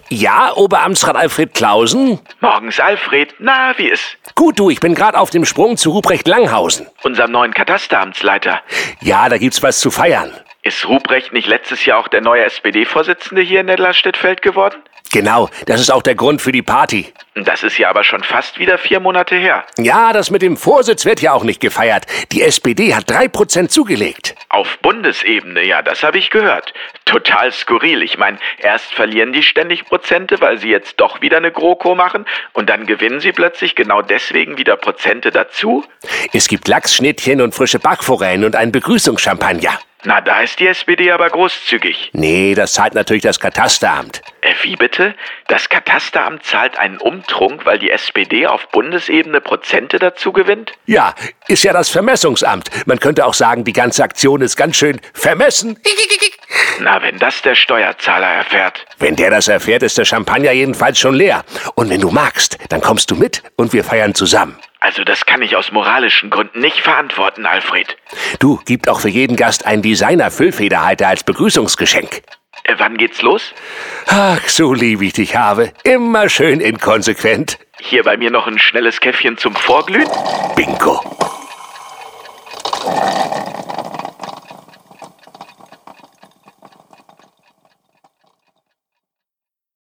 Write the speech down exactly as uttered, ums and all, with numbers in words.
Ja, Oberamtsrat Alfred Clausen? Morgens, Alfred. Na, wie ist? Gut, du, ich bin gerade auf dem Sprung zu Ruprecht Langhausen. Unserem neuen Katasteramtsleiter. Ja, da gibt's was zu feiern. Ist Ruprecht nicht letztes Jahr auch der neue S P D-Vorsitzende hier in Nedlerstedt-Feld geworden? Genau, das ist auch der Grund für die Party. Das ist ja aber schon fast wieder vier Monate her. Ja, das mit dem Vorsitz wird ja auch nicht gefeiert. Die S P D hat drei Prozent zugelegt. Auf Bundesebene, ja, das habe ich gehört. Total skurril. Ich meine, erst verlieren die ständig Prozente, weil sie jetzt doch wieder eine GroKo machen und dann gewinnen sie plötzlich genau deswegen wieder Prozente dazu? Es gibt Lachsschnittchen und frische Backforellen und einen Begrüßungschampagner. Na, da ist die S P D aber großzügig. Nee, das zahlt natürlich das Katasteramt. Äh, wie bitte? Das Katasteramt zahlt einen Umtrunk, weil die S P D auf Bundesebene Prozente dazu gewinnt? Ja, ist ja das Vermessungsamt. Man könnte auch sagen, die ganze Aktion ist ganz schön vermessen. Na, wenn das der Steuerzahler erfährt. Wenn der das erfährt, ist der Champagner jedenfalls schon leer. Und wenn du magst, dann kommst du mit und wir feiern zusammen. Also das kann ich aus moralischen Gründen nicht verantworten, Alfred. Du, gibt auch für jeden Gast einen Designer-Füllfederhalter als Begrüßungsgeschenk. Äh, wann geht's los? Ach, so lieb ich dich habe. Immer schön inkonsequent. Hier bei mir noch ein schnelles Käffchen zum Vorglühen? Bingo.